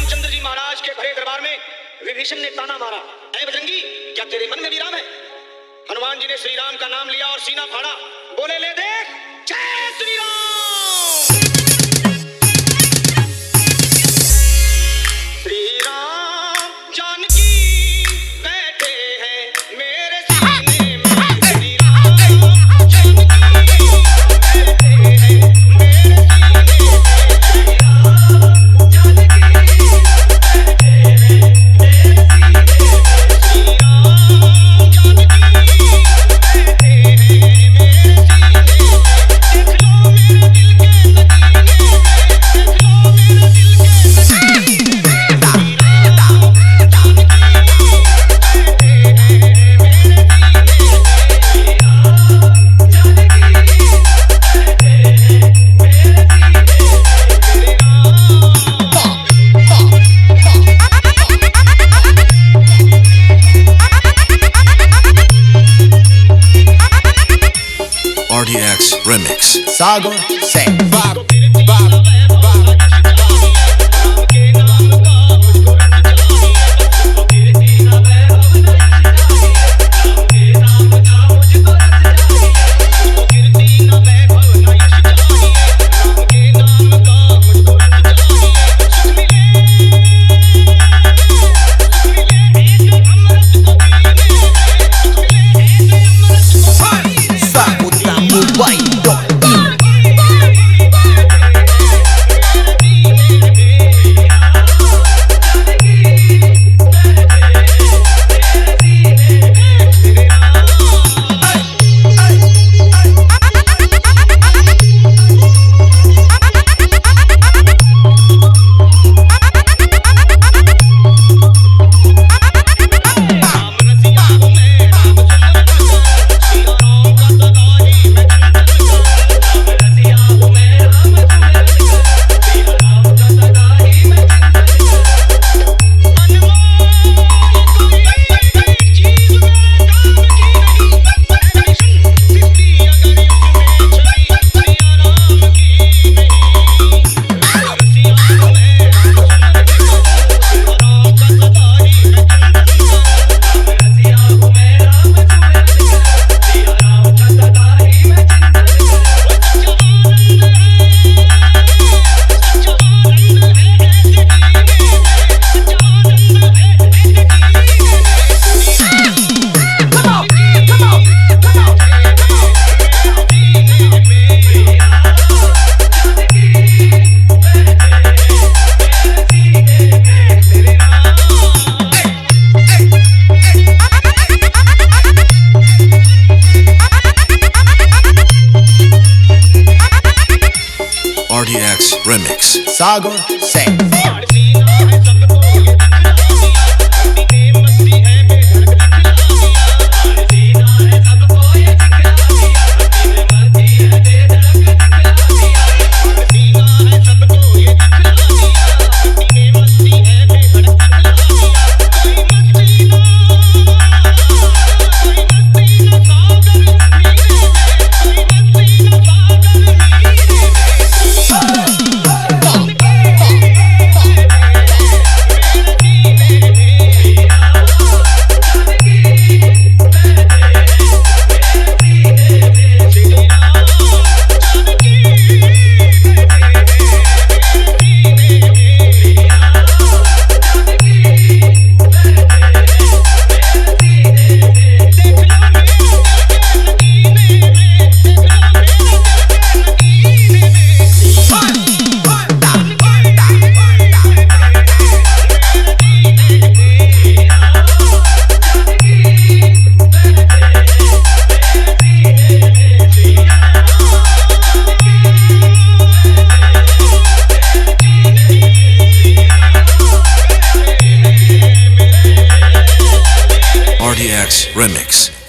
रामचंद्र जी महाराज के भरे दरबार में विभीषण ने ताना मारा, ऐ बजरंगी, क्या तेरे मन में भी राम है? हनुमान जी ने श्री राम का नाम लिया और सीना फाड़ा, बोले ले देख, जय श्री राम। श्री राम जानकी बैठे हैं मेरे सीने में, श्री राम जानकी बैठे हैं मेरे सीने में, श्री राम जानकी बैठे हैं मेरे सीने में, श्री राम जानकी बैठे हैं मेरे सीने में, देख लो मेरे दिल के नगीने में, देख लो मेरे दिल के नगीने में। RDX Remix. Sagar say RDX Remix. Sagar say RDX Remix.